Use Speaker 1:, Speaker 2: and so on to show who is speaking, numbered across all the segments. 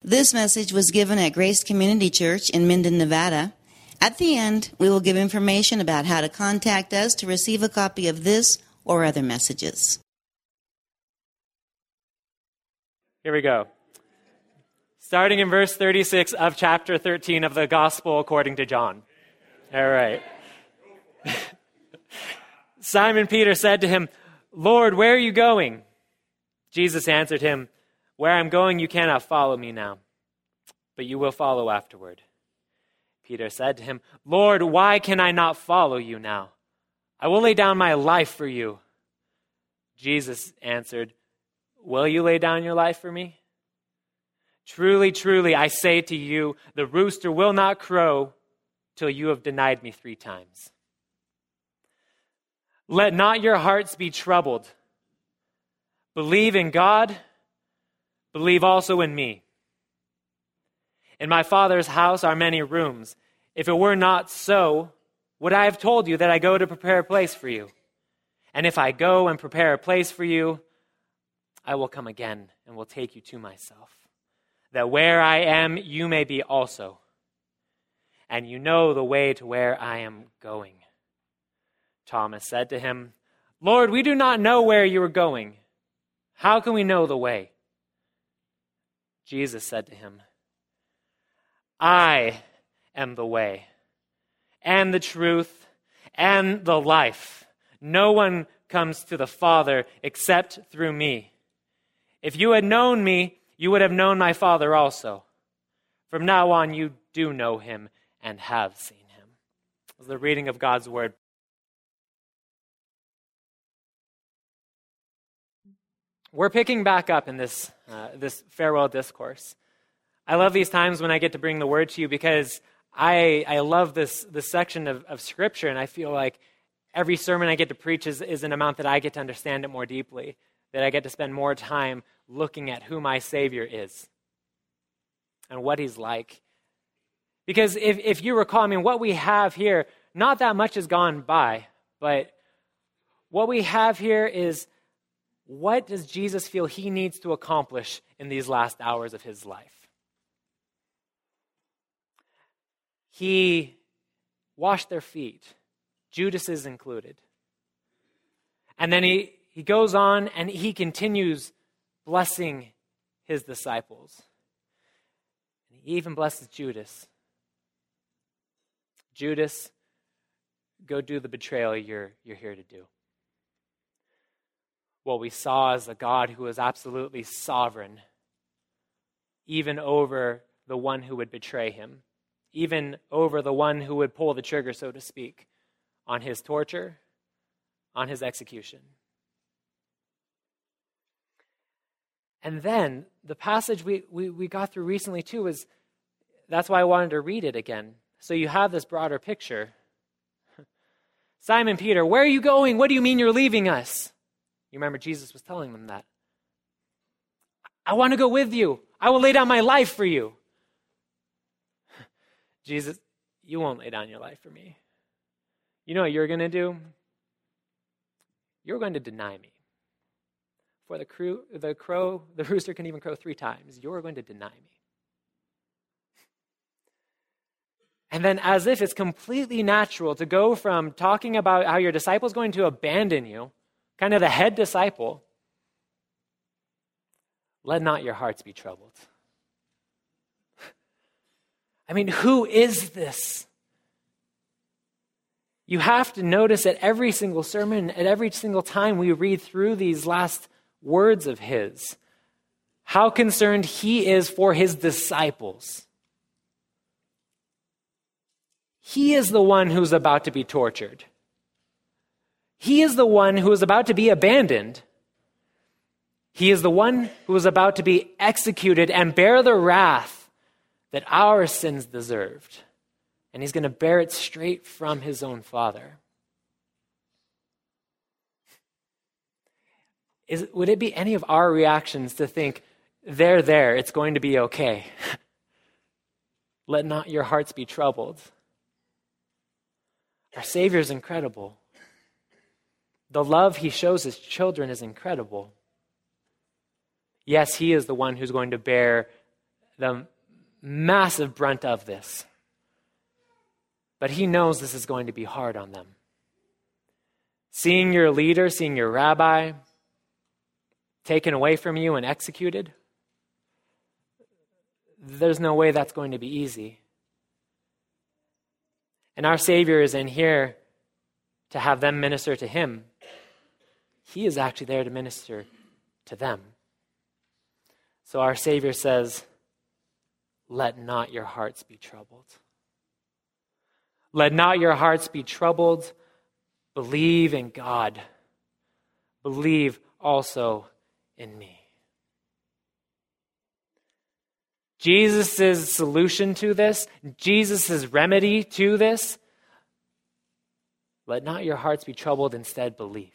Speaker 1: This message was given at Grace Community Church in Minden, Nevada. At the end, we will give information about how to contact us to receive a copy of this or other messages.
Speaker 2: Here we go. Starting in verse 36 of chapter 13 of the Gospel according to John. All right. Simon Peter said to him, "Lord, where are you going?" Jesus answered him, "Where I'm going, you cannot follow me now, but you will follow afterward." Peter said to him, "Lord, why can I not follow you now? I will lay down my life for you." Jesus answered, "Will you lay down your life for me? Truly, truly, I say to you, the rooster will not crow till you have denied me 3 times. Let not your hearts be troubled. Believe in God, believe also in me. In my Father's house are many rooms. If it were not so, would I have told you that I go to prepare a place for you? And if I go and prepare a place for you, I will come again and will take you to myself, that where I am, you may be also. And you know the way to where I am going." Thomas said to him, "Lord, we do not know where you are going. How can we know the way?" Jesus said to him, "I am the way, and the truth, and the life. No one comes to the Father except through me. If you had known me, you would have known my Father also. From now on, you do know him and have seen him." This is the reading of God's word. We're picking back up in this farewell discourse. I love these times when I get to bring the word to you because I love this section of Scripture, and I feel like every sermon I get to preach is an amount that I get to understand it more deeply, that I get to spend more time looking at who my Savior is and what he's like. Because if you recall, what we have here, not that much has gone by, but what we have here is, what does Jesus feel he needs to accomplish in these last hours of his life? He washed their feet, Judas's included. And then he goes on and he continues blessing his disciples. He even blesses Judas. "Judas, go do the betrayal you're here to do." What we saw is a God who is absolutely sovereign, even over the one who would betray him, even over the one who would pull the trigger, so to speak, on his torture, on his execution. And then the passage we got through recently too is, that's why I wanted to read it again. So you have this broader picture. "Simon Peter, where are you going? What do you mean you're leaving us?" You remember Jesus was telling them that. "I want to go with you. I will lay down my life for you." Jesus, "You won't lay down your life for me. You know what you're going to do? You're going to deny me. For the rooster can even crow 3 times. You're going to deny me." And then, as if it's completely natural to go from talking about how your disciple's going to abandon you, kind of the head disciple, "Let not your hearts be troubled." Who is this? You have to notice at every single sermon, at every single time we read through these last words of his, how concerned he is for his disciples. He is the one who's about to be tortured. He is the one who is about to be abandoned. He is the one who is about to be executed and bear the wrath that our sins deserved. And he's going to bear it straight from his own Father. Would it be any of our reactions to think, they're there, it's going to be okay? Let not your hearts be troubled. Our Savior is incredible. The love he shows his children is incredible. Yes, he is the one who's going to bear the massive brunt of this. But he knows this is going to be hard on them. Seeing your leader, seeing your rabbi taken away from you and executed, there's no way that's going to be easy. And our Savior is in here to have them minister to him. He is actually there to minister to them. So our Savior says, let not your hearts be troubled. Let not your hearts be troubled. Believe in God. Believe also in me. Jesus' solution to this, Jesus' remedy to this, let not your hearts be troubled, instead believe.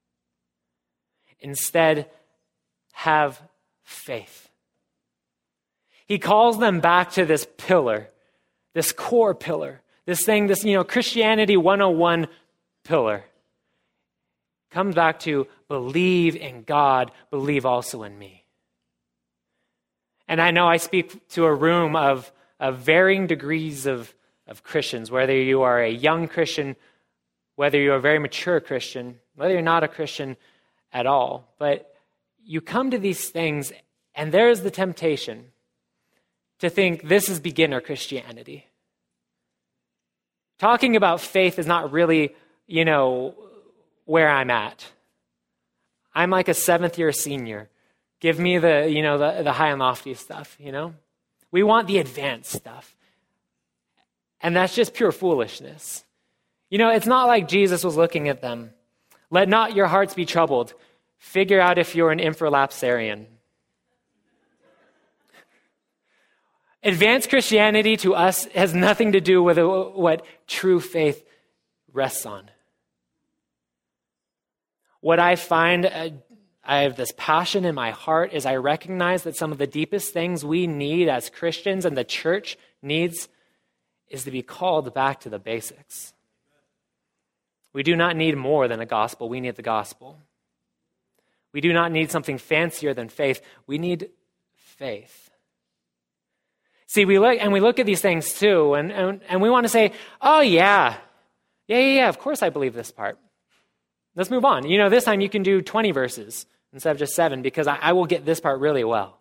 Speaker 2: Instead, have faith. He calls them back to this pillar, this core pillar, this thing, this, Christianity 101 pillar. Comes back to believe in God, believe also in me. And I know I speak to a room of varying degrees of Christians, whether you are a young Christian, whether you're a very mature Christian, whether you're not a Christian at all. But you come to these things, and there is the temptation to think this is beginner Christianity. Talking about faith is not really, where I'm at. I'm like a 7th year senior. Give me the high and lofty stuff, We want the advanced stuff. And that's just pure foolishness. It's not like Jesus was looking at them. Let not your hearts be troubled. Figure out if you're an infralapsarian. Advanced Christianity to us has nothing to do with what true faith rests on. What I find, I have this passion in my heart, is I recognize that some of the deepest things we need as Christians and the church needs is to be called back to the basics. We do not need more than a gospel. We need the gospel. We do not need something fancier than faith. We need faith. See, we look at these things too, and we want to say, oh yeah, of course I believe this part. Let's move on. This time you can do 20 verses instead of just 7, because I will get this part really well.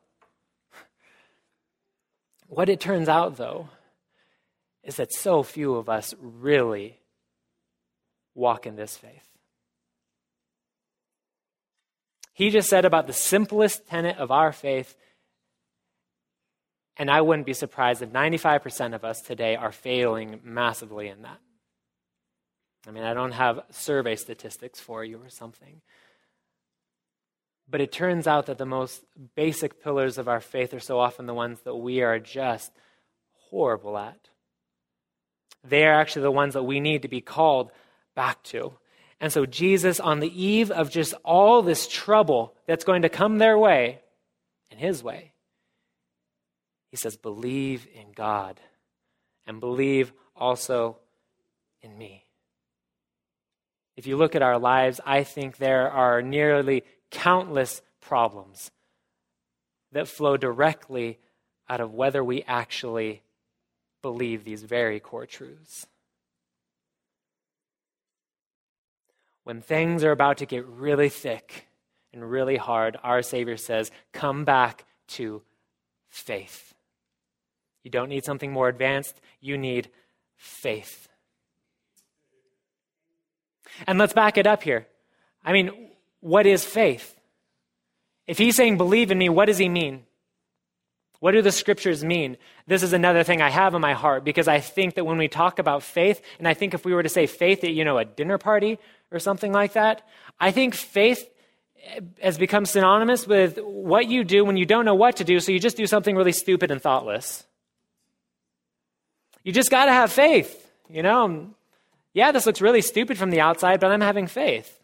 Speaker 2: What it turns out, though, is that so few of us really walk in this faith. He just said about the simplest tenet of our faith, and I wouldn't be surprised if 95% of us today are failing massively in that. I don't have survey statistics for you or something. But it turns out that the most basic pillars of our faith are so often the ones that we are just horrible at. They are actually the ones that we need to be called back to. And so Jesus, on the eve of just all this trouble that's going to come their way, in his way, he says, believe in God and believe also in me. If you look at our lives, I think there are nearly countless problems that flow directly out of whether we actually believe these very core truths. When things are about to get really thick and really hard, our Savior says, come back to faith. You don't need something more advanced. You need faith. And let's back it up here. What is faith? If he's saying, believe in me, what does he mean? What do the scriptures mean? This is another thing I have in my heart, because I think that when we talk about faith, and I think if we were to say faith at, a dinner party or something like that, I think faith has become synonymous with what you do when you don't know what to do, so you just do something really stupid and thoughtless. You just got to have faith, Yeah, this looks really stupid from the outside, but I'm having faith.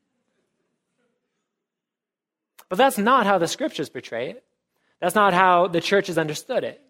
Speaker 2: But that's not how the scriptures portray it. That's not how the church has understood it.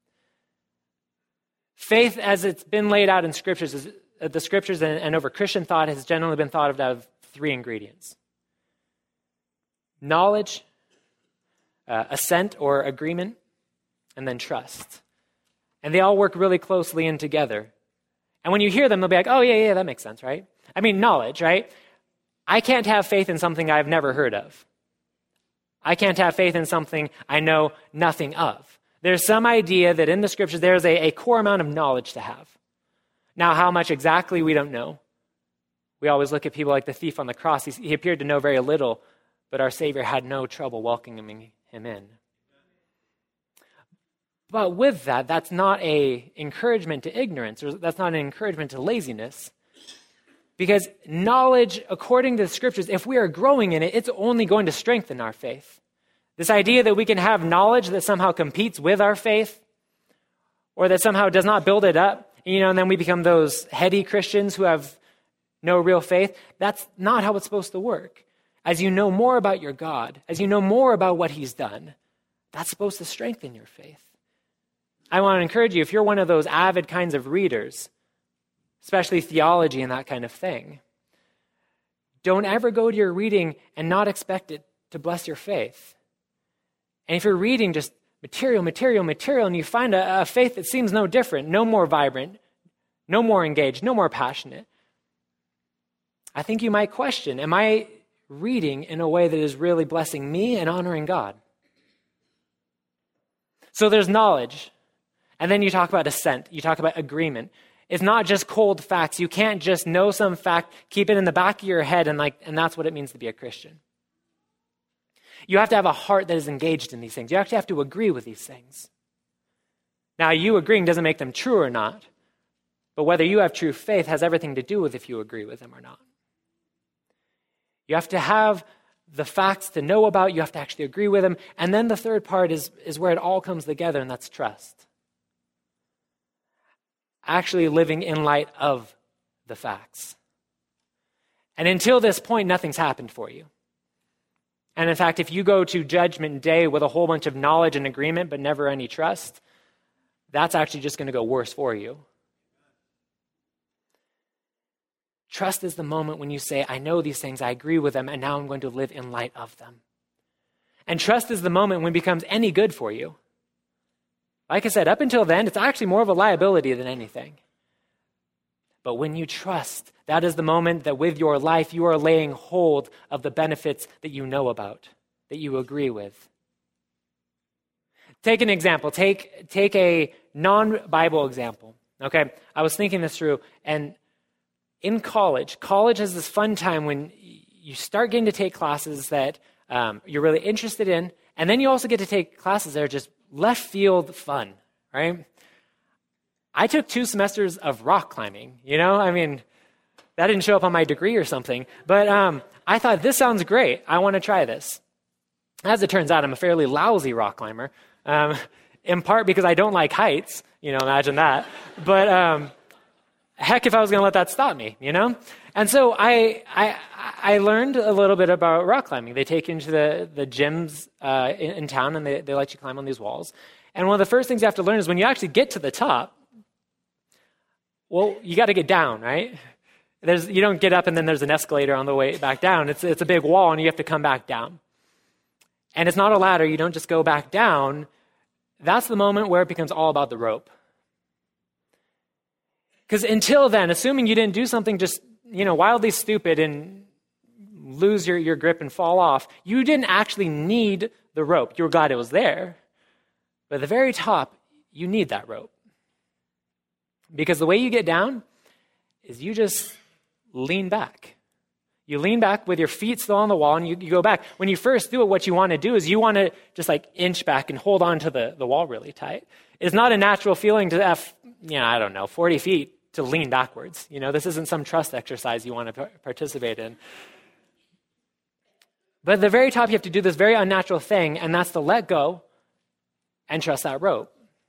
Speaker 2: Faith, as it's been laid out in scriptures, the scriptures and over Christian thought, has generally been thought of out of 3 ingredients: knowledge, assent or agreement, and then trust. And they all work really closely in together. And when you hear them, they'll be like, oh, yeah, that makes sense, right? I mean, knowledge, right? I can't have faith in something I've never heard of. I can't have faith in something I know nothing of. There's some idea that in the scriptures there's a core amount of knowledge to have. Now, how much exactly, we don't know. We always look at people like the thief on the cross. He appeared to know very little, but our Savior had no trouble welcoming him in. But with that, that's not an encouragement to ignorance, or that's not an encouragement to laziness. Because knowledge, according to the scriptures, if we are growing in it, it's only going to strengthen our faith. This idea that we can have knowledge that somehow competes with our faith, or that somehow does not build it up, and then we become those heady Christians who have no real faith, that's not how it's supposed to work. As you know more about your God, as you know more about what he's done, that's supposed to strengthen your faith. I want to encourage you, if you're one of those avid kinds of readers, especially theology and that kind of thing, don't ever go to your reading and not expect it to bless your faith. And if you're reading just material, and you find a faith that seems no different, no more vibrant, no more engaged, no more passionate, I think you might question, am I reading in a way that is really blessing me and honoring God? So there's knowledge, and then you talk about assent, you talk about agreement. It's not just cold facts. You can't just know some fact, keep it in the back of your head, and that's what it means to be a Christian. You have to have a heart that is engaged in these things. You actually have to agree with these things. Now, you agreeing doesn't make them true or not, but whether you have true faith has everything to do with if you agree with them or not. You have to have the facts to know about, you have to actually agree with them, and then the third part is where it all comes together, and that's trust. Actually living in light of the facts. And until this point, nothing's happened for you. And in fact, if you go to Judgment Day with a whole bunch of knowledge and agreement, but never any trust, that's actually just going to go worse for you. Trust is the moment when you say, I know these things, I agree with them, and now I'm going to live in light of them. And trust is the moment when it becomes any good for you. Like I said, up until then, it's actually more of a liability than anything. But when you trust, that is the moment that with your life, you are laying hold of the benefits that you know about, that you agree with. Take an example. Take a non-Bible example. Okay, I was thinking this through, and in college is this fun time when you start getting to take classes that you're really interested in, and then you also get to take classes that are just left field fun, right? I took 2 semesters of rock climbing, that didn't show up on my degree or something, but I thought, this sounds great. I want to try this. As it turns out, I'm a fairly lousy rock climber, in part because I don't like heights, imagine that. But heck, if I was going to let that stop me, And so I learned a little bit about rock climbing. They take you into the gyms in town, and they let you climb on these walls. And one of the first things you have to learn is when you actually get to the top, well, you got to get down, right? You don't get up and then there's an escalator on the way back down. It's a big wall, and you have to come back down. And it's not a ladder. You don't just go back down. That's the moment where it becomes all about the rope. Because until then, assuming you didn't do something just, wildly stupid and lose your grip and fall off, you didn't actually need the rope. You were glad it was there. But at the very top, you need that rope. Because the way you get down is you just lean back. You lean back with your feet still on the wall, and you go back. When you first do it, what you want to do is you want to just inch back and hold on to the wall really tight. It's not a natural feeling to have, 40 feet to lean backwards. This isn't some trust exercise you want to participate in. But at the very top, you have to do this very unnatural thing, and that's to let go and trust that rope.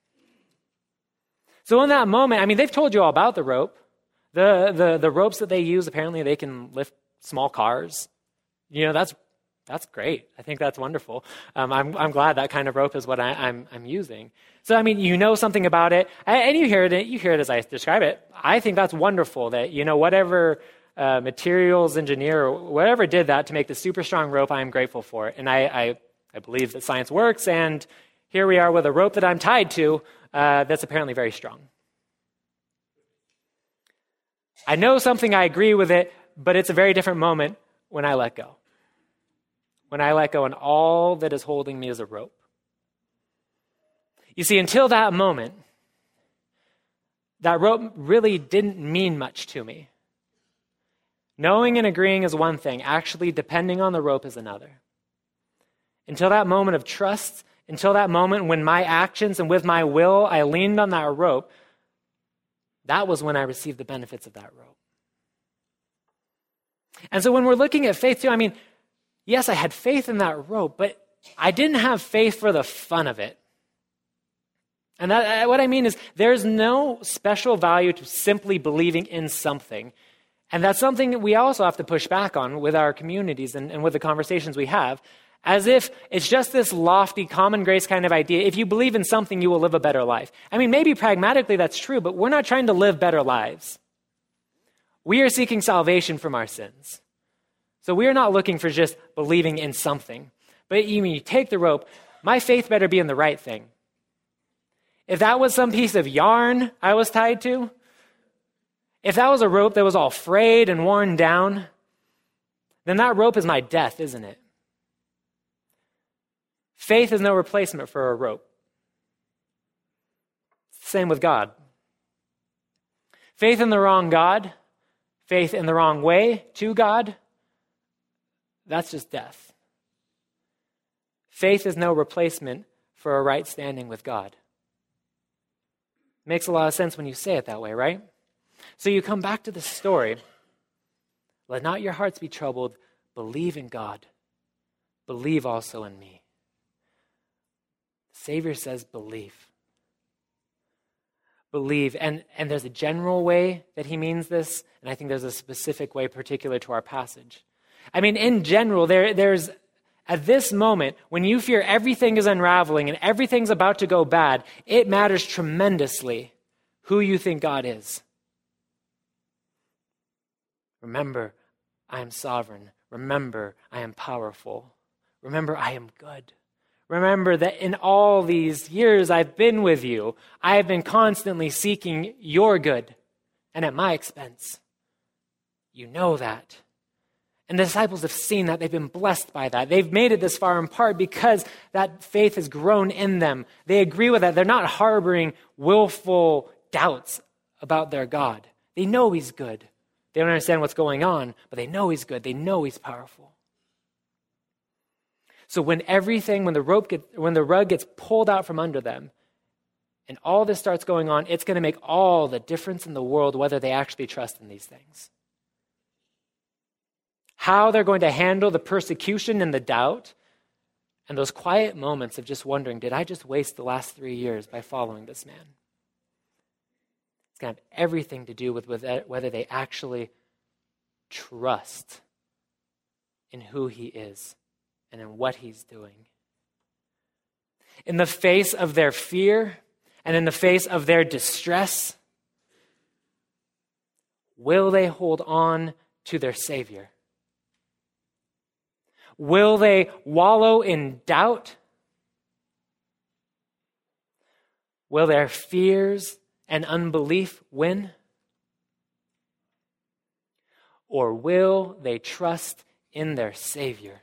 Speaker 2: So in that moment, they've told you all about the rope. The ropes that they use, apparently they can lift small cars. That's great. I think that's wonderful. I'm glad that kind of rope is what I'm using. So something about it, and you hear it as I describe it. I think that's wonderful that whatever materials engineer or whatever did that to make the super strong rope, I am grateful for it, and I believe that science works, and Here we are with a rope that I'm tied to that's apparently very strong. I know something, I agree with it, but it's a very different moment when I let go. When I let go and all that is holding me is a rope. You see, until that moment, that rope really didn't mean much to me. Knowing and agreeing is one thing. Actually, depending on the rope is another. Until that moment of trust, until that moment when my actions and with my will, I leaned on that rope, that was when I received the benefits of that rope. And so when we're looking at faith too, I mean, yes, I had faith in that rope, but I didn't have faith for the fun of it. And what I mean is there's no special value to simply believing in something. And that's something that we also have to push back on with our communities and with the conversations we have, as if it's just this lofty common grace kind of idea. If you believe in something, you will live a better life. I mean, maybe pragmatically that's true, but we're not trying to live better lives. We are seeking salvation from our sins. So we are not looking for just believing in something. But you take the rope, my faith better be in the right thing. If that was some piece of yarn I was tied to, if that was a rope that was all frayed and worn down, then that rope is my death, isn't it? Faith is no replacement for a rope. Same with God. Faith in the wrong God, faith in the wrong way to God, that's just death. Faith is no replacement for a right standing with God. Makes a lot of sense when you say it that way, right? So you come back to the story. Let not your hearts be troubled. Believe in God. Believe also in me. The Savior says believe. Believe. And there's a general way that he means this, and I think there's a specific way particular to our passage. I mean, in general, there's at this moment, when you fear everything is unraveling and everything's about to go bad, it matters tremendously who you think God is. Remember, I am sovereign. Remember, I am powerful. Remember, I am good. Remember that in all these years I've been with you, I have been constantly seeking your good, and at my expense. You know that. And the disciples have seen that. They've been blessed by that. They've made it this far in part because that faith has grown in them. They agree with that. They're not harboring willful doubts about their God. They know he's good. They don't understand what's going on, but they know he's good. They know he's powerful. So when the rug gets pulled out from under them, and all this starts going on, it's going to make all the difference in the world whether they actually trust in these things. How they're going to handle the persecution and the doubt, and those quiet moments of just wondering, did I just waste the last 3 years by following this man? It's going to have everything to do with whether they actually trust in who he is and in what he's doing. In the face of their fear and in the face of their distress, will they hold on to their Savior? Will they wallow in doubt? Will their fears and unbelief win? Or will they trust in their Savior?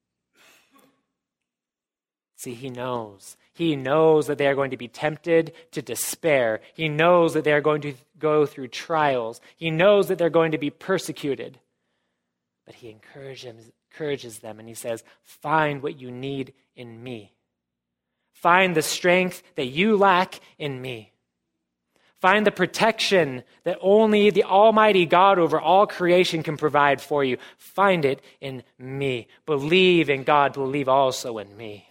Speaker 2: See, he knows. He knows that they are going to be tempted to despair. He knows that they are going to go through trials. He knows that they're going to be persecuted. But he encourages them and he says, find what you need in me. Find the strength that you lack in me. Find the protection that only the Almighty God over all creation can provide for you. Find it in me. Believe in God. Believe also in me.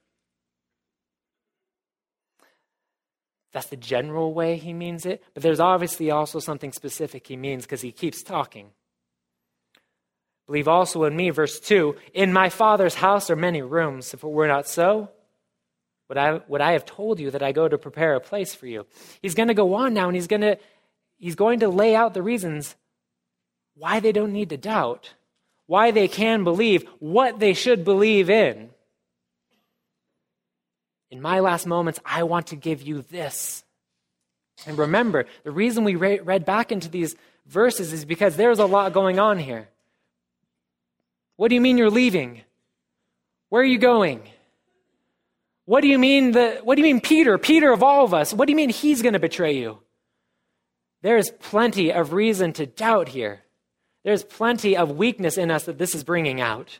Speaker 2: That's the general way he means it, but there's obviously also something specific he means because he keeps talking. Believe also in me, verse 2, in my Father's house are many rooms. If it were not so, would I have told you that I go to prepare a place for you? He's going to go on now, and he's going to lay out the reasons why they don't need to doubt, why they can believe, what they should believe in. In my last moments, I want to give you this. And remember, the reason we read back into these verses is because there's a lot going on here. What do you mean you're leaving? Where are you going? What do you mean Peter of all of us? What do you mean he's going to betray you? There is plenty of reason to doubt here. There's plenty of weakness in us that this is bringing out.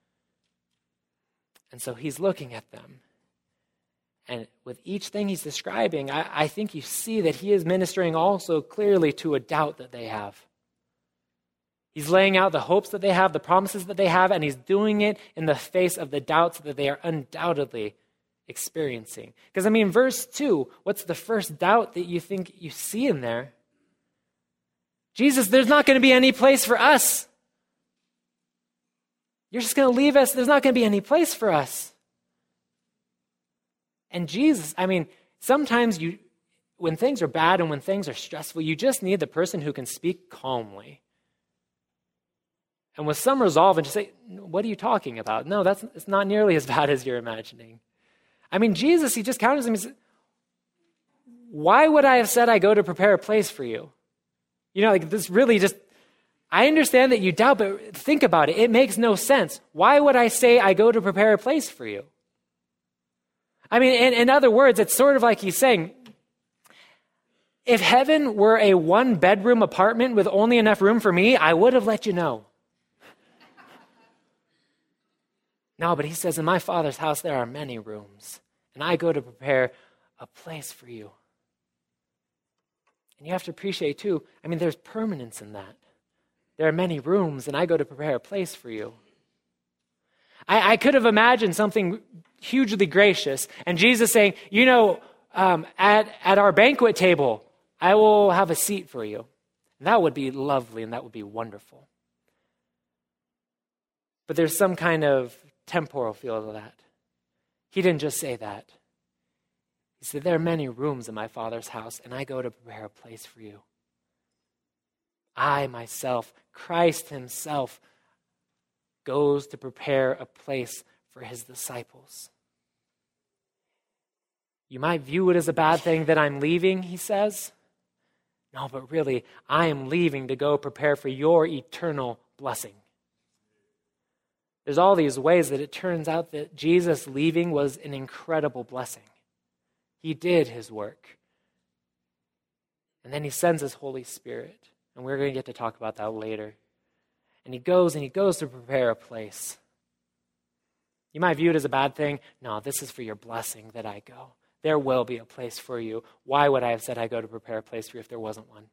Speaker 2: And so he's looking at them. And with each thing he's describing, I think you see that he is ministering also clearly to a doubt that they have. He's laying out the hopes that they have, the promises that they have, and he's doing it in the face of the doubts that they are undoubtedly experiencing. Because, verse 2, what's the first doubt that you think you see in there? Jesus, there's not going to be any place for us. You're just going to leave us. There's not going to be any place for us. And Jesus, sometimes when things are bad and when things are stressful, you just need the person who can speak calmly. And with some resolve and just say, what are you talking about? No, it's not nearly as bad as you're imagining. Jesus, he just counters him and says, why would I have said I go to prepare a place for you? This really just, I understand that you doubt, but think about it. It makes no sense. Why would I say I go to prepare a place for you? In other words, it's sort of like he's saying, if heaven were a one-bedroom apartment with only enough room for me, I would have let you know. No, but he says, in my Father's house there are many rooms, and I go to prepare a place for you. And you have to appreciate, too, there's permanence in that. There are many rooms, and I go to prepare a place for you. I could have imagined something hugely gracious, and Jesus saying, at our banquet table, I will have a seat for you. That would be lovely, and that would be wonderful. But there's some kind of temporal feel to that. He didn't just say that. He said, there are many rooms in my Father's house, and I go to prepare a place for you. I myself, Christ himself, goes to prepare a place for his disciples. You might view it as a bad thing that I'm leaving, he says. No, but really, I am leaving to go prepare for your eternal blessing. There's all these ways that it turns out that Jesus leaving was an incredible blessing. He did his work. And then he sends his Holy Spirit. And we're going to get to talk about that later. And he goes to prepare a place. You might view it as a bad thing. No, this is for your blessing that I go. There will be a place for you. Why would I have said I go to prepare a place for you if there wasn't one?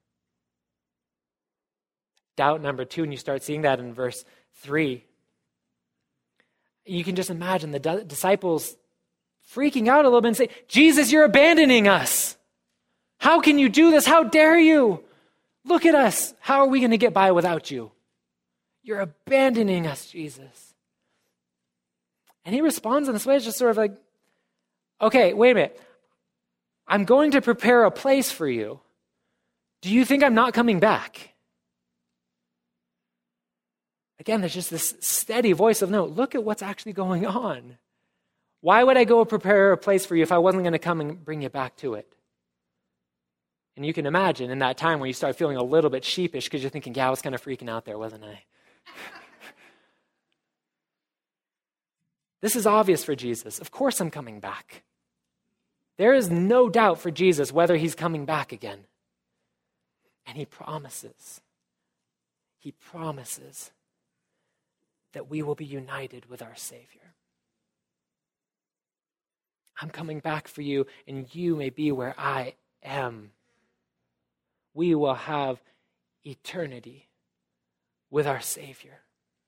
Speaker 2: Doubt number 2, and you start seeing that in verse 3. You can just imagine the disciples freaking out a little bit and say, Jesus, you're abandoning us. How can you do this? How dare you? Look at us. How are we going to get by without you? You're abandoning us, Jesus. And he responds in this way. It's just sort of like, okay, wait a minute. I'm going to prepare a place for you. Do you think I'm not coming back? Again, there's just this steady voice of, no, look at what's actually going on. Why would I go prepare a place for you if I wasn't going to come and bring you back to it? And you can imagine in that time where you start feeling a little bit sheepish because you're thinking, yeah, I was kind of freaking out there, wasn't I? This is obvious for Jesus. Of course I'm coming back. There is no doubt for Jesus whether he's coming back again. And he promises that we will be united with our Savior. I'm coming back for you, and you may be where I am. We will have eternity with our Savior.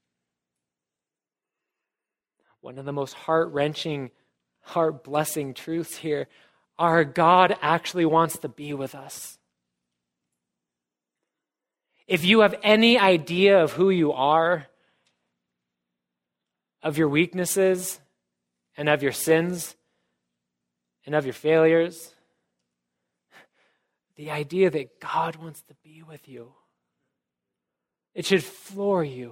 Speaker 2: One of the most heart-wrenching, heart-blessing truths here, our God actually wants to be with us. If you have any idea of who you are, of your weaknesses, and of your sins, and of your failures, the idea that God wants to be with you, it should floor you.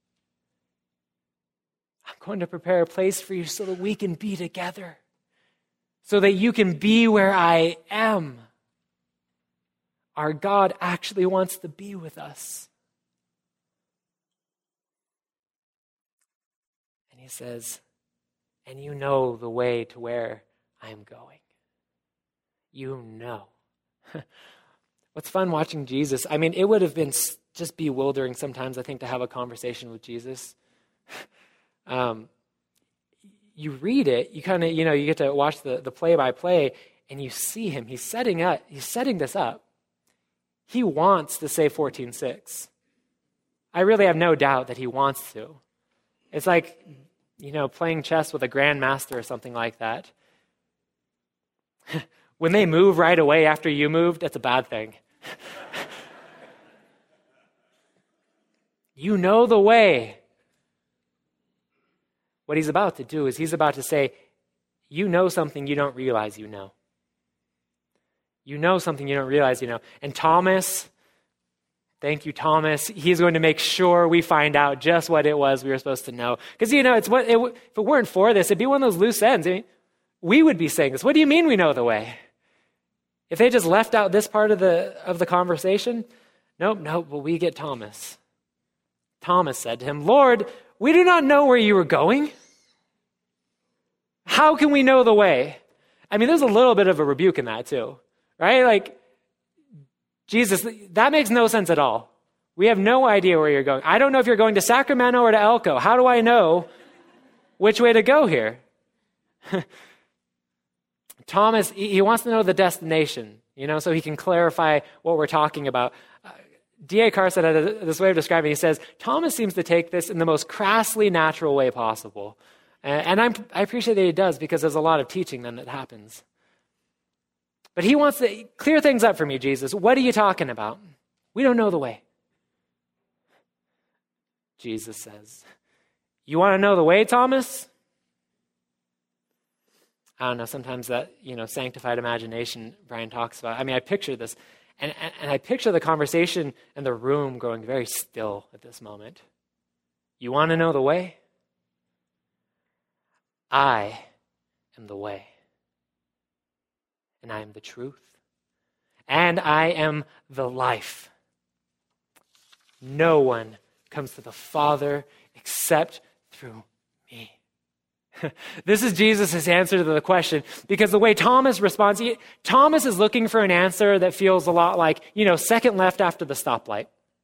Speaker 2: I'm going to prepare a place for you so that we can be together. so that you can be where I am. Our God actually wants to be with us. And he says, and you know the way to where I'm going. You know. What's fun watching Jesus? I mean, it would have been just bewildering sometimes, I think, to have a conversation with Jesus. You read it, you kind of, you get to watch the play-by-play, and you see him. He's setting this up. He wants to say 14:6. I really have no doubt that he wants to. It's like, playing chess with a grandmaster or something like that. When they move right away after you moved, that's a bad thing. You know the way. What he's about to do is he's about to say, you know something you don't realize you know. You know something you don't realize you know. And Thomas, thank you, Thomas, he's going to make sure we find out just what it was we were supposed to know. Because, if it weren't for this, it'd be one of those loose ends. I mean, we would be saying this. What do you mean we know the way? If they just left out this part of the conversation, nope, well, we get Thomas. Thomas said to him, Lord, we do not know where you were going. How can we know the way? I mean, there's a little bit of a rebuke in that too, right? Like, Jesus, that makes no sense at all. We have no idea where you're going. I don't know if you're going to Sacramento or to Elko. How do I know which way to go here? Thomas, he wants to know the destination, so he can clarify what we're talking about. D.A. Carson had this way of describing it. He says, Thomas seems to take this in the most crassly natural way possible. And I appreciate that he does, because there's a lot of teaching then that happens. But he wants to clear things up for me, Jesus. What are you talking about? We don't know the way. Jesus says, you want to know the way, Thomas? I don't know, sometimes that, sanctified imagination Brian talks about. I mean, I picture this, and I picture the conversation and the room growing very still at this moment. You want to know the way? I am the way, and I am the truth, and I am the life. No one comes to the Father except through me. This is Jesus' answer to the question, because the way Thomas responds, Thomas is looking for an answer that feels a lot like, second left after the stoplight.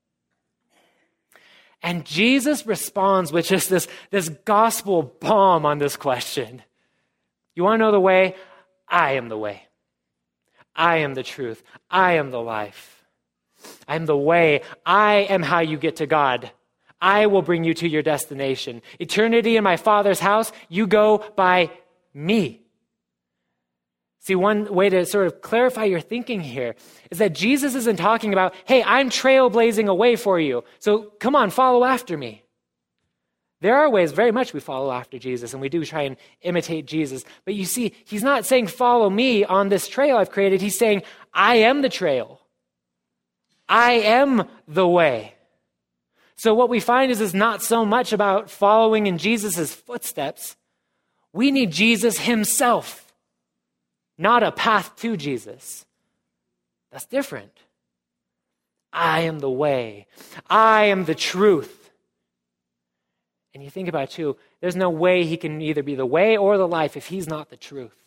Speaker 2: And Jesus responds with just this gospel bomb on this question. You want to know the way? I am the way. I am the truth. I am the life. I am the way. I am how you get to God. I will bring you to your destination. Eternity in my Father's house, you go by me. See, one way to sort of clarify your thinking here is that Jesus isn't talking about, hey, I'm trailblazing a way for you, so come on, follow after me. There are ways very much we follow after Jesus, and we do try and imitate Jesus. But you see, he's not saying, follow me on this trail I've created. He's saying, I am the trail. I am the way. So what we find is not so much about following in Jesus' footsteps. We need Jesus himself, not a path to Jesus. That's different. I am the way. I am the truth. And you think about it too, there's no way he can either be the way or the life if he's not the truth.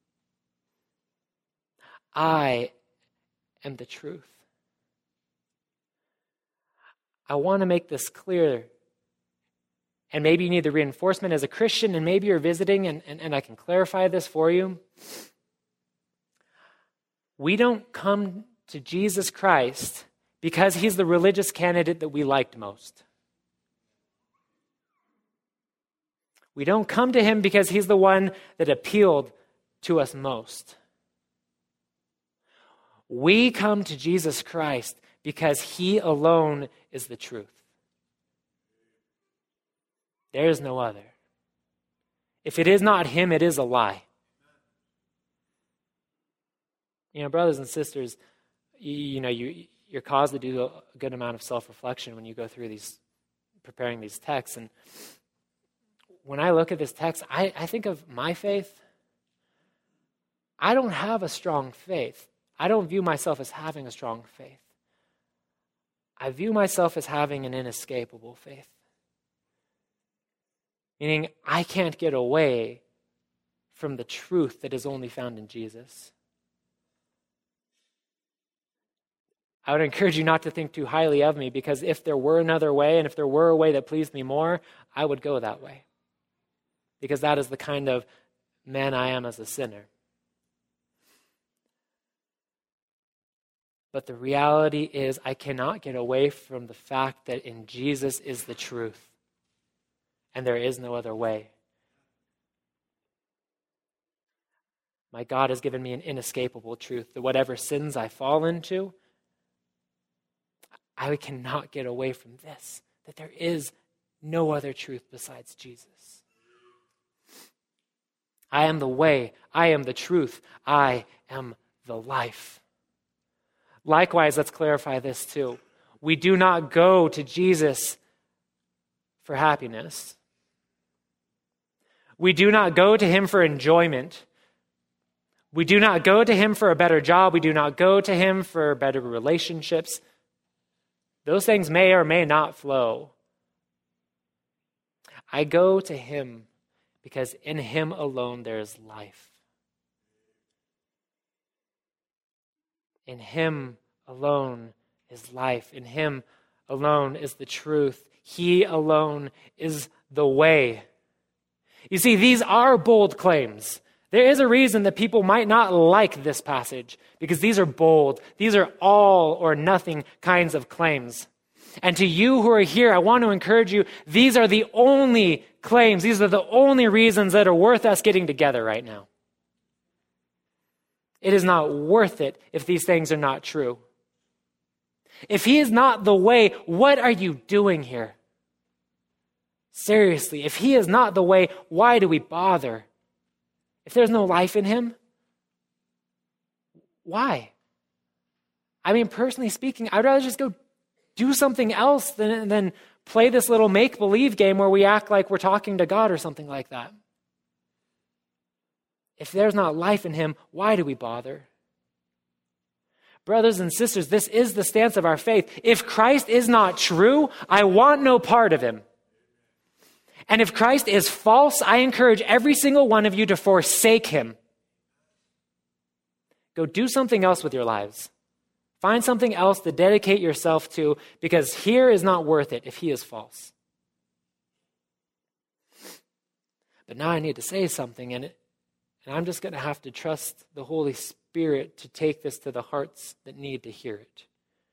Speaker 2: I am the truth. I want to make this clear. And maybe you need the reinforcement as a Christian, and maybe you're visiting, and I can clarify this for you. We don't come to Jesus Christ because he's the religious candidate that we liked most. We don't come to him because he's the one that appealed to us most. We come to Jesus Christ because he alone is the truth. There is no other. If it is not him, it is a lie. Brothers and sisters, you're caused to do a good amount of self-reflection when you go through preparing these texts. And when I look at this text, I think of my faith. I don't have a strong faith. I don't view myself as having a strong faith. I view myself as having an inescapable faith. Meaning, I can't get away from the truth that is only found in Jesus. I would encourage you not to think too highly of me, because if there were another way, and if there were a way that pleased me more, I would go that way. Because that is the kind of man I am as a sinner. But the reality is, I cannot get away from the fact that in Jesus is the truth, and there is no other way. My God has given me an inescapable truth that whatever sins I fall into, I cannot get away from this, that there is no other truth besides Jesus. I am the way, I am the truth, I am the life. Likewise, let's clarify this too. We do not go to Jesus for happiness. We do not go to him for enjoyment. We do not go to him for a better job. We do not go to him for better relationships. Those things may or may not flow. I go to him because in him alone there is life. In him alone is life. In him alone is the truth. He alone is the way. You see, these are bold claims. There is a reason that people might not like this passage, because these are bold. These are all or nothing kinds of claims. And to you who are here, I want to encourage you, these are the only claims. These are the only reasons that are worth us getting together right now. It is not worth it if these things are not true. If he is not the way, what are you doing here? Seriously, if he is not the way, why do we bother? If there's no life in him, why? I mean, personally speaking, I'd rather just go do something else than play this little make-believe game where we act like we're talking to God or something like that. If there's not life in him, why do we bother? Brothers and sisters, this is the stance of our faith. If Christ is not true, I want no part of him. And if Christ is false, I encourage every single one of you to forsake him. Go do something else with your lives. Find something else to dedicate yourself to, because here is not worth it if he is false. But now I need to say something, and I'm just going to have to trust the Holy Spirit to take this to the hearts that need to hear it.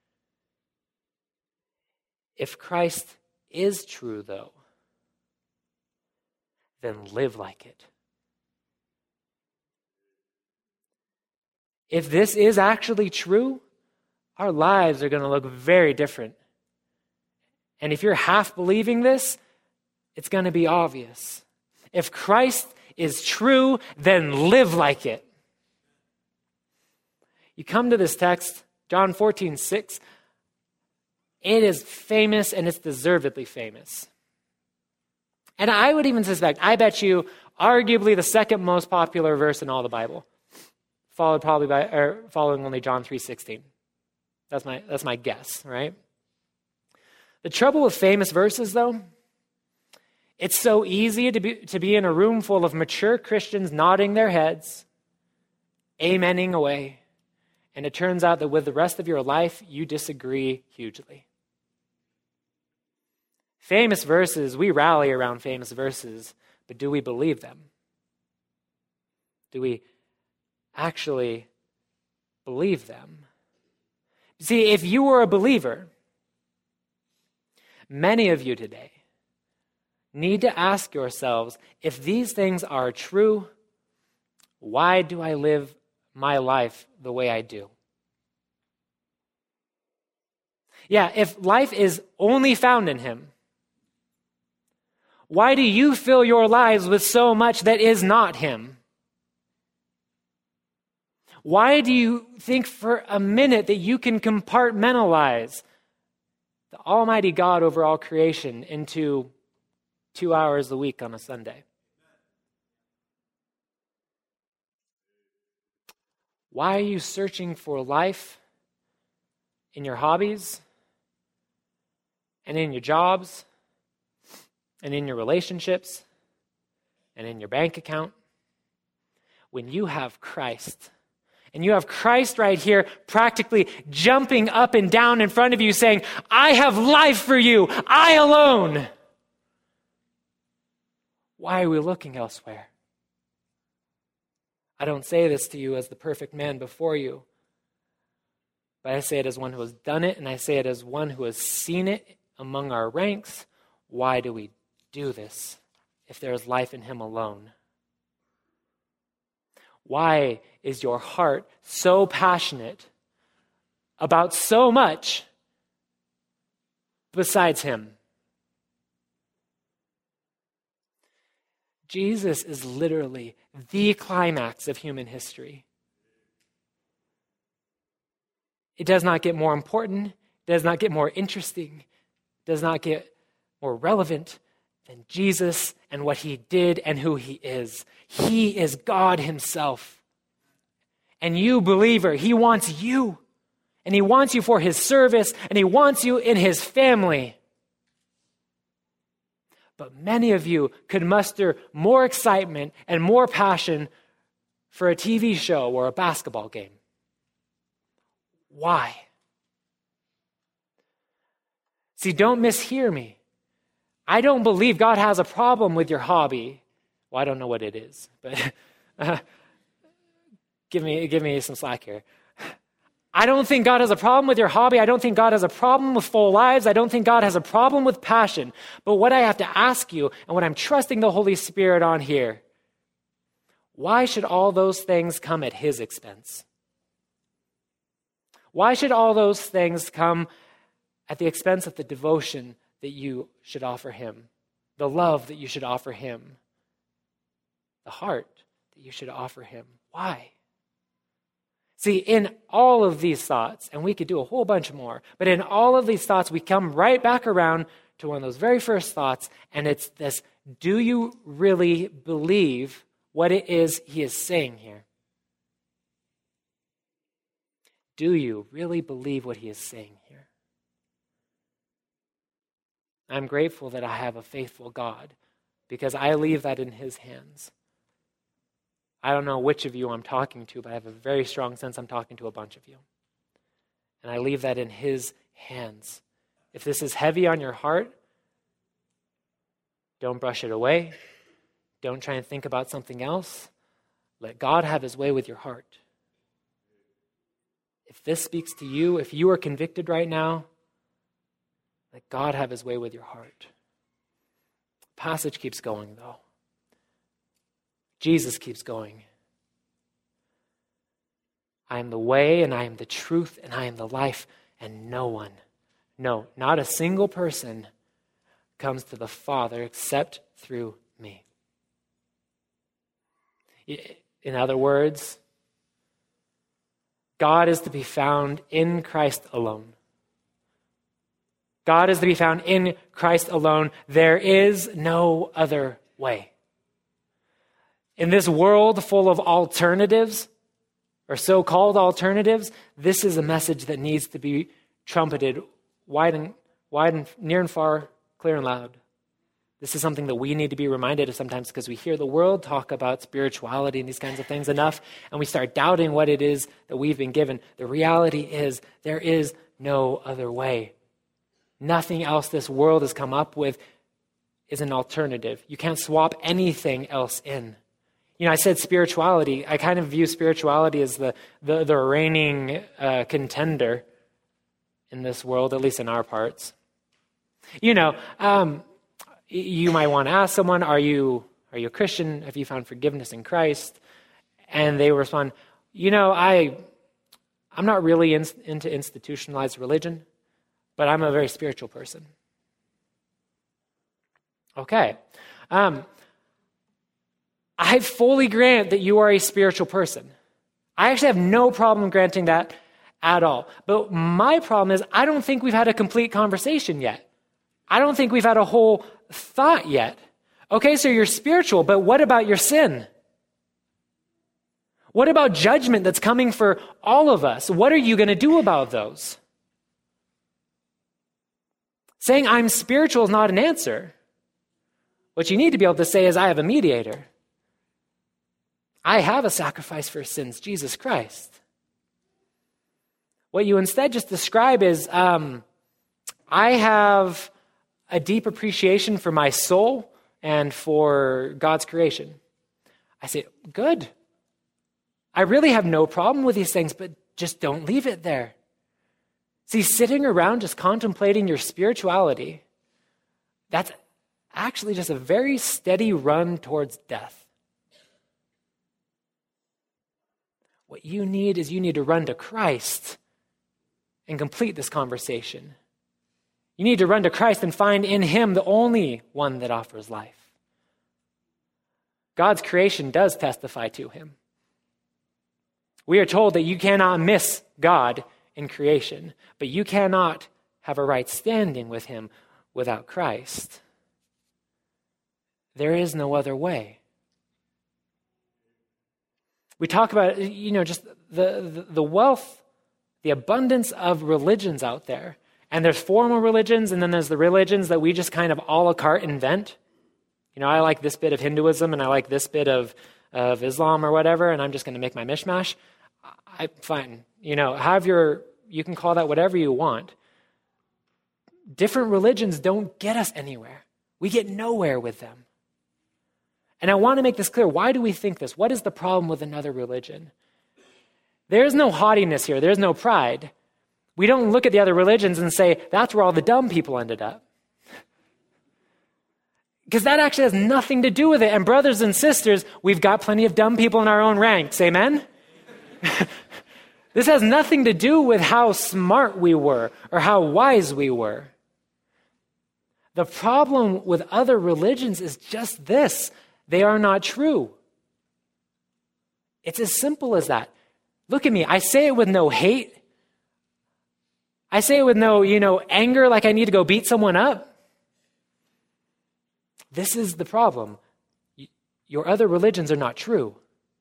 Speaker 2: If Christ is true, though, then live like it. If this is actually true, our lives are going to look very different. And if you're half believing this, it's going to be obvious. If Christ is true, then live like it. You come to this text, John 14:6. It is famous, and it's deservedly famous. And I would even suspect, I bet you, arguably the second most popular verse in all the Bible, following only John 3:16. That's my guess, right? The trouble with famous verses, though, it's so easy to be in a room full of mature Christians nodding their heads, amening away, and it turns out that with the rest of your life, you disagree hugely. Famous verses, we rally around famous verses, but do we believe them? Do we actually believe them? See, if you were a believer, many of you today need to ask yourselves, if these things are true, why do I live my life the way I do? Yeah, if life is only found in him, why do you fill your lives with so much that is not him? Why do you think for a minute that you can compartmentalize the Almighty God over all creation into 2 hours a week on a Sunday? Why are you searching for life in your hobbies and in your jobs and in your relationships and in your bank account when you have Christ? And you have Christ right here practically jumping up and down in front of you saying, I have life for you, I alone. Why are we looking elsewhere? I don't say this to you as the perfect man before you, but I say it as one who has done it, and I say it as one who has seen it among our ranks. Why do we do this if there is life in him alone? Why is your heart so passionate about so much besides him? Jesus is literally the climax of human history. It does not get more important, does not get more interesting, does not get more relevant than Jesus and what he did and who he is. He is God himself. And you, believer, he wants you. And he wants you for his service, and he wants you in his family. But many of you could muster more excitement and more passion for a TV show or a basketball game. Why? See, don't mishear me. I don't believe God has a problem with your hobby. Well, I don't know what it is, but give me some slack here. I don't think God has a problem with your hobby. I don't think God has a problem with full lives. I don't think God has a problem with passion. But what I have to ask you, and what I'm trusting the Holy Spirit on here, why should all those things come at his expense? Why should all those things come at the expense of the devotion that you should offer him, the love that you should offer him, the heart that you should offer him? Why? See, in all of these thoughts, and we could do a whole bunch more, but in all of these thoughts, we come right back around to one of those very first thoughts, and it's this: do you really believe what it is he is saying here? Do you really believe what he is saying here? I'm grateful that I have a faithful God, because I leave that in his hands. I don't know which of you I'm talking to, but I have a very strong sense I'm talking to a bunch of you. And I leave that in his hands. If this is heavy on your heart, don't brush it away. Don't try and think about something else. Let God have his way with your heart. If this speaks to you, if you are convicted right now, let God have his way with your heart. The passage keeps going, though. Jesus keeps going. I am the way, and I am the truth, and I am the life, and no one, no, not a single person comes to the Father except through me. In other words, God is to be found in Christ alone. God is to be found in Christ alone. There is no other way. In this world full of alternatives, or so-called alternatives, this is a message that needs to be trumpeted wide and near and far, clear and loud. This is something that we need to be reminded of sometimes, because we hear the world talk about spirituality and these kinds of things enough, and we start doubting what it is that we've been given. The reality is there is no other way. Nothing else this world has come up with is an alternative. You can't swap anything else in. You know, I said spirituality. I kind of view spirituality as the reigning contender in this world, at least in our parts. You know, you might want to ask someone, are you a Christian? Have you found forgiveness in Christ? And they respond, you know, I'm not really into institutionalized religion, but I'm a very spiritual person. Okay. I fully grant that you are a spiritual person. I actually have no problem granting that at all. But my problem is I don't think we've had a complete conversation yet. I don't think we've had a whole thought yet. Okay, so you're spiritual, but what about your sin? What about judgment that's coming for all of us? What are you going to do about those? Saying I'm spiritual is not an answer. What you need to be able to say is, I have a mediator. I have a sacrifice for sins, Jesus Christ. What you instead just describe is, I have a deep appreciation for my soul and for God's creation. I say, good. I really have no problem with these things, but just don't leave it there. See, sitting around just contemplating your spirituality, that's actually just a very steady run towards death. What you need to run to Christ and complete this conversation. You need to run to Christ and find in him the only one that offers life. God's creation does testify to him. We are told that you cannot miss God in creation, but you cannot have a right standing with him without Christ. There is no other way. We talk about, just the wealth, the abundance of religions out there. And there's formal religions, and then there's the religions that we just kind of a la carte invent. I like this bit of Hinduism, and I like this bit of Islam or whatever, and I'm just going to make my mishmash. Fine. You can call that whatever you want. Different religions don't get us anywhere. We get nowhere with them. And I want to make this clear. Why do we think this? What is the problem with another religion? There's no haughtiness here. There's no pride. We don't look at the other religions and say, that's where all the dumb people ended up. Because that actually has nothing to do with it. And brothers and sisters, we've got plenty of dumb people in our own ranks. Amen? This has nothing to do with how smart we were or how wise we were. The problem with other religions is just this. They are not true. It's as simple as that. Look at me. I say it with no hate. I say it with no, anger like I need to go beat someone up. This is the problem. Your other religions are not true.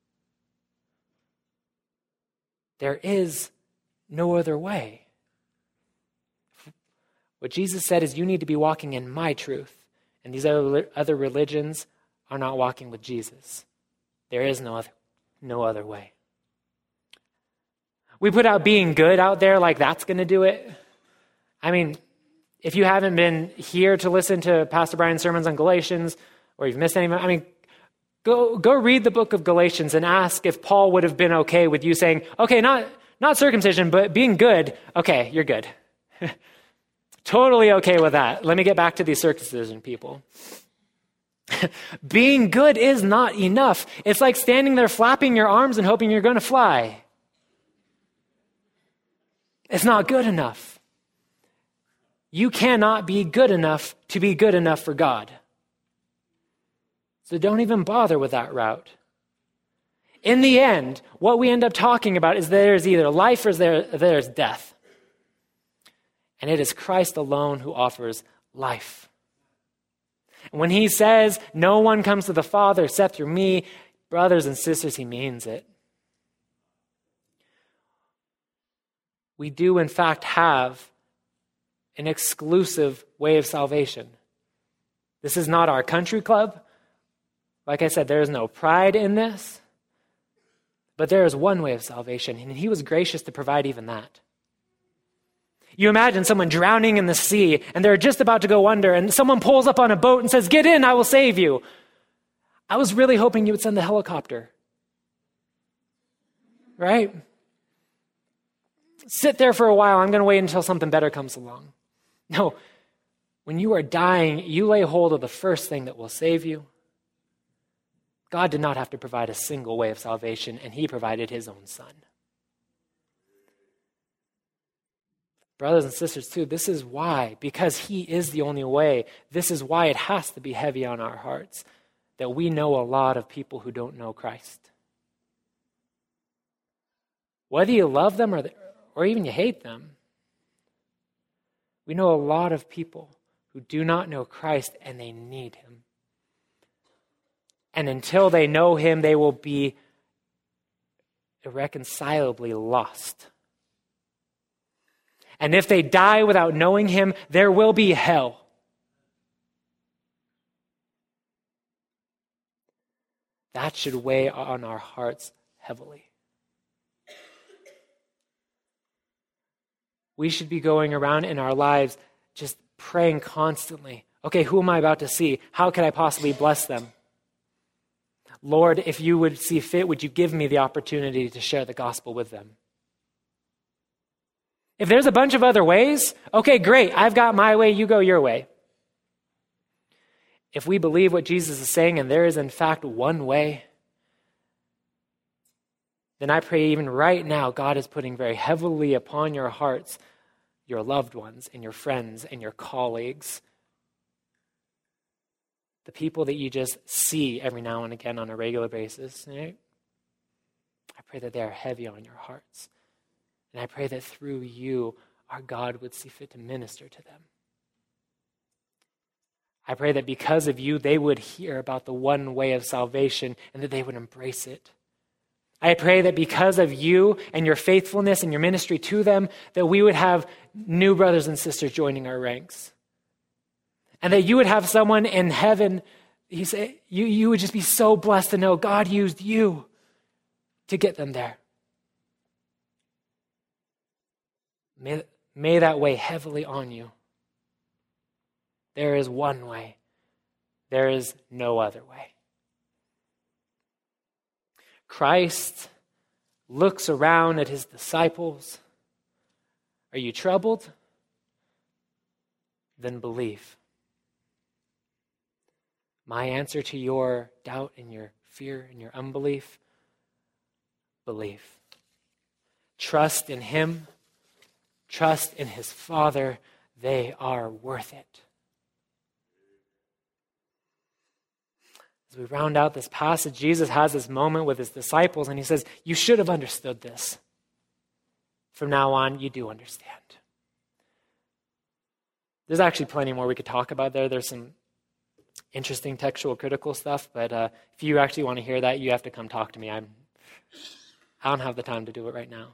Speaker 2: There is no other way. What Jesus said is you need to be walking in my truth. And these other religions are not walking with Jesus. There is no other way. We put out being good out there like that's going to do it. I mean, if you haven't been here to listen to Pastor Brian's sermons on Galatians, or you've missed any, go read the book of Galatians and ask if Paul would have been okay with you saying, okay, not circumcision, but being good. Okay, you're good. Totally okay with that. Let me get back to these circumcision people. Being good is not enough. It's like standing there flapping your arms and hoping you're going to fly. It's not good enough. You cannot be good enough to be good enough for God. So don't even bother with that route. In the end, what we end up talking about is there's either life or there's death. And it is Christ alone who offers life. And when he says, no one comes to the Father except through me, brothers and sisters, he means it. We do, in fact, have an exclusive way of salvation. This is not our country club. Like I said, there is no pride in this. But there is one way of salvation, and he was gracious to provide even that. You imagine someone drowning in the sea, and they're just about to go under, and someone pulls up on a boat and says, get in, I will save you. I was really hoping you would send the helicopter. Right? Sit there for a while. I'm going to wait until something better comes along. No, when you are dying, you lay hold of the first thing that will save you. God did not have to provide a single way of salvation, and he provided his own son. Brothers and sisters, too, this is why, because he is the only way, this is why it has to be heavy on our hearts, that we know a lot of people who don't know Christ. Whether you love them or even you hate them, we know a lot of people who do not know Christ and they need him. And until they know him, they will be irreconcilably lost. And if they die without knowing him, there will be hell. That should weigh on our hearts heavily. We should be going around in our lives just praying constantly. Okay, who am I about to see? How can I possibly bless them? Lord, if you would see fit, would you give me the opportunity to share the gospel with them? If there's a bunch of other ways, okay, great. I've got my way, you go your way. If we believe what Jesus is saying and there is in fact one way, then I pray even right now, God is putting very heavily upon your hearts, your loved ones and your friends and your colleagues, the people that you just see every now and again on a regular basis. Right? I pray that they are heavy on your hearts. And I pray that through you, our God would see fit to minister to them. I pray that because of you, they would hear about the one way of salvation and that they would embrace it. I pray that because of you and your faithfulness and your ministry to them, that we would have new brothers and sisters joining our ranks. And that you would have someone in heaven, you would just be so blessed to know God used you to get them there. May that weigh heavily on you. There is one way. There is no other way. Christ looks around at his disciples. Are you troubled? Then believe. My answer to your doubt and your fear and your unbelief, believe. Trust in him. Trust in his Father. They are worth it. As we round out this passage, Jesus has this moment with his disciples and he says, you should have understood this. From now on, you do understand. There's actually plenty more we could talk about there. There's some interesting textual critical stuff, but if you actually want to hear that, you have to come talk to me. I don't have the time to do it right now.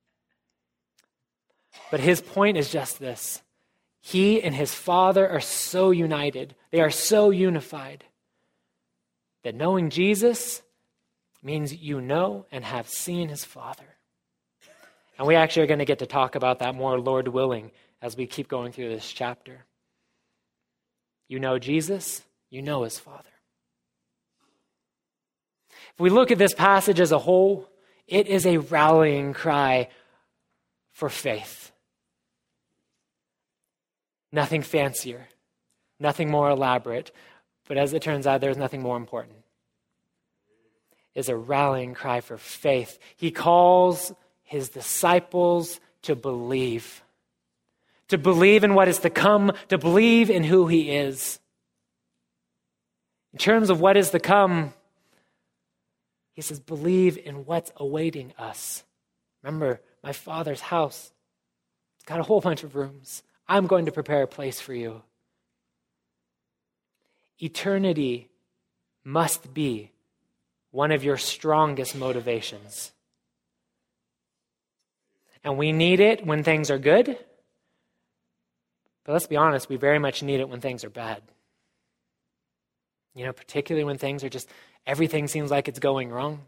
Speaker 2: But his point is just this. He and his Father are so united. They are so unified that knowing Jesus means you know and have seen his Father. And we actually are going to get to talk about that more, Lord willing, as we keep going through this chapter. You know Jesus, you know his Father. If we look at this passage as a whole, it is a rallying cry for faith. Nothing fancier, nothing more elaborate, but as it turns out, there's nothing more important. It's a rallying cry for faith. He calls his disciples to believe in what is to come, to believe in who he is. In terms of what is to come, he says, believe in what's awaiting us. Remember, my Father's house, it's got a whole bunch of rooms. I'm going to prepare a place for you. Eternity must be one of your strongest motivations. And we need it when things are good. But let's be honest, we very much need it when things are bad. You know, particularly when things are just, everything seems like it's going wrong.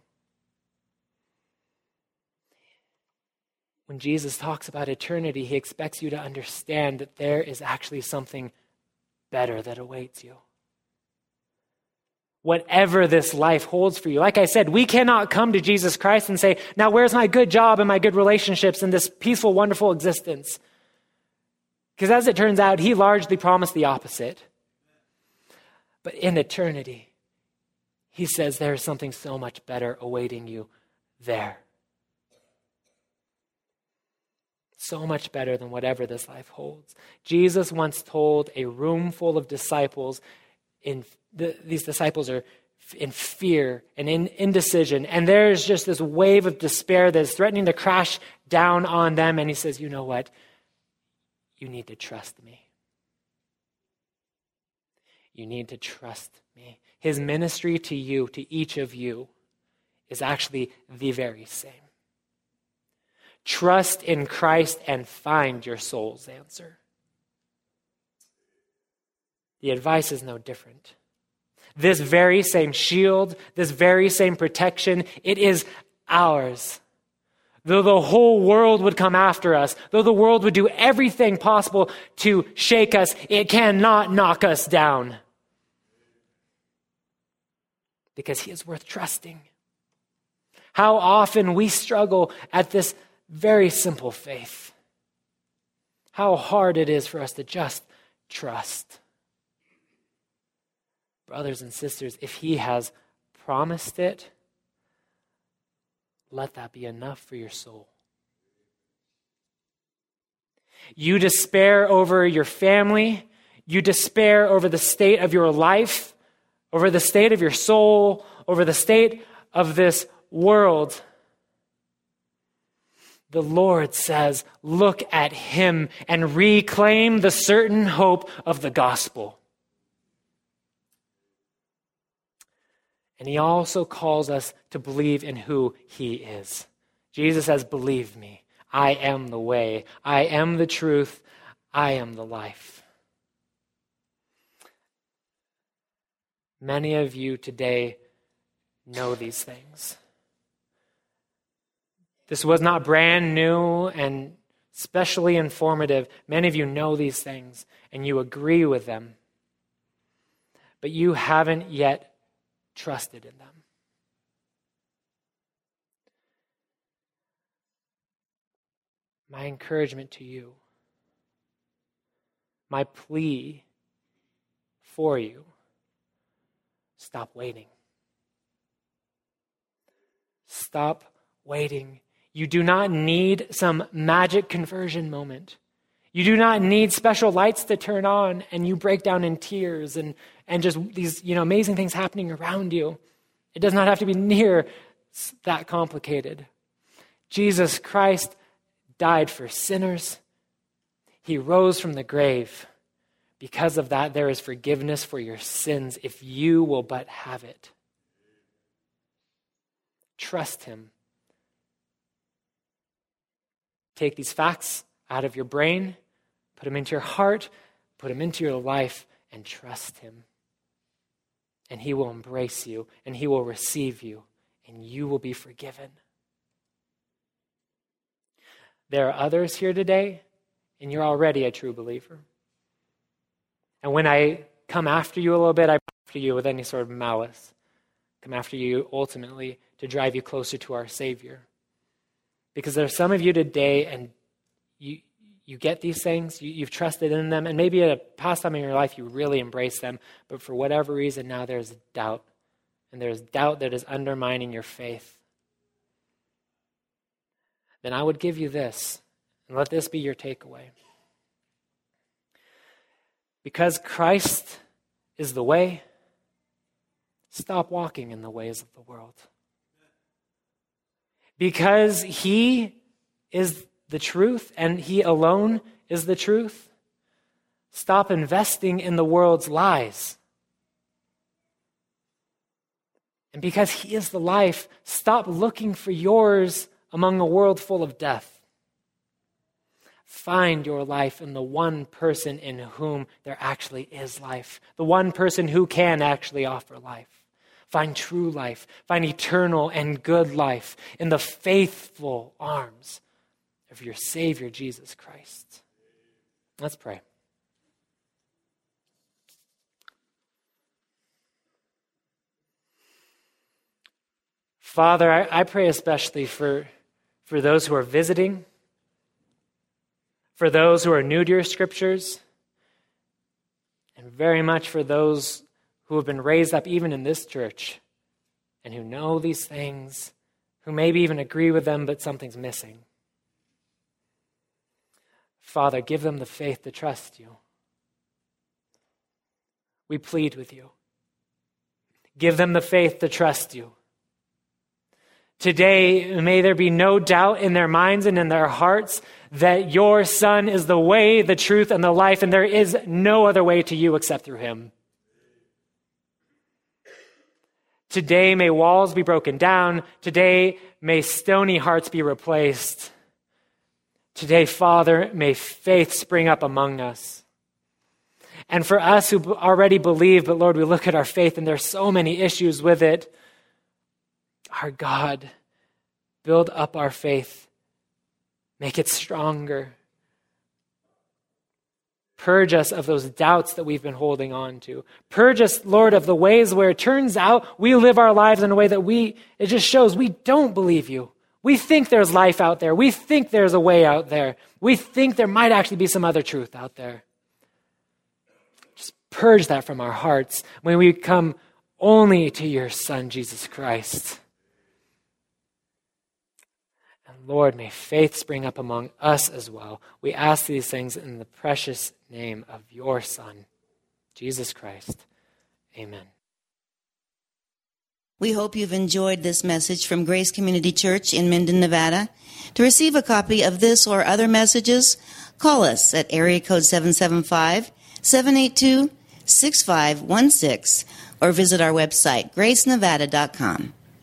Speaker 2: When Jesus talks about eternity, he expects you to understand that there is actually something better that awaits you. Whatever this life holds for you. Like I said, we cannot come to Jesus Christ and say, now where's my good job and my good relationships and this peaceful, wonderful existence? Because as it turns out, he largely promised the opposite. But in eternity, he says there is something so much better awaiting you there. So much better than whatever this life holds. Jesus once told a room full of disciples, these disciples are in fear and in indecision, and there's just this wave of despair that's threatening to crash down on them, and he says, you know what? You need to trust me. You need to trust me. His ministry to you, to each of you, is actually the very same. Trust in Christ and find your soul's answer. The advice is no different. This very same shield, this very same protection, it is ours. Though the whole world would come after us, though the world would do everything possible to shake us, it cannot knock us down. Because he is worth trusting. How often we struggle at this very simple faith. How hard it is for us to just trust. Brothers and sisters, if he has promised it, let that be enough for your soul. You despair over your family. You despair over the state of your life, over the state of your soul, over the state of this world. The Lord says, look at him and reclaim the certain hope of the gospel. And he also calls us to believe in who he is. Jesus says, believe me, I am the way, I am the truth, I am the life. Many of you today know these things. This was not brand new and especially informative. Many of you know these things and you agree with them, but you haven't yet trusted in them. My encouragement to you, my plea for you, stop waiting. Stop waiting. You do not need some magic conversion moment. You do not need special lights to turn on and you break down in tears and just these amazing things happening around you. It does not have to be near that complicated. Jesus Christ died for sinners. He rose from the grave. Because of that, there is forgiveness for your sins if you will but have it. Trust him. Take these facts out of your brain, put them into your heart, put them into your life, and trust him. And he will embrace you, and he will receive you, and you will be forgiven. There are others here today, and you're already a true believer. And when I come after you a little bit, I come after you with any sort of malice. Come after you ultimately to drive you closer to our Savior. Because there are some of you today, and you get these things, you've trusted in them, and maybe at a past time in your life you really embrace them, but for whatever reason now there's doubt, and there's doubt that is undermining your faith. Then I would give you this, and let this be your takeaway. Because Christ is the way, stop walking in the ways of the world. Because he is the truth and he alone is the truth, stop investing in the world's lies. And because he is the life, stop looking for yours among a world full of death. Find your life in the one person in whom there actually is life, the one person who can actually offer life. Find true life, find eternal and good life in the faithful arms of your Savior, Jesus Christ. Let's pray. Father, I pray especially for those who are visiting, for those who are new to your scriptures, and very much for those who have been raised up even in this church and who know these things, who maybe even agree with them, but something's missing. Father, give them the faith to trust you. We plead with you. Give them the faith to trust you. Today, may there be no doubt in their minds and in their hearts that your Son is the way, the truth, and the life, and there is no other way to you except through him. Today, may walls be broken down. Today, may stony hearts be replaced. Today, Father, may faith spring up among us. And for us who already believe, but Lord, we look at our faith and there's so many issues with it, our God, build up our faith. Make it stronger. Purge us of those doubts that we've been holding on to. Purge us, Lord, of the ways where it turns out we live our lives in a way that it just shows we don't believe you. We think there's life out there. We think there's a way out there. We think there might actually be some other truth out there. Just purge that from our hearts when we come only to your Son, Jesus Christ. Lord, may faith spring up among us as well. We ask these things in the precious name of your Son, Jesus Christ. Amen.
Speaker 1: We hope you've enjoyed this message from Grace Community Church in Minden, Nevada. To receive a copy of this or other messages, call us at area code 775-782-6516 or visit our website, gracenevada.com.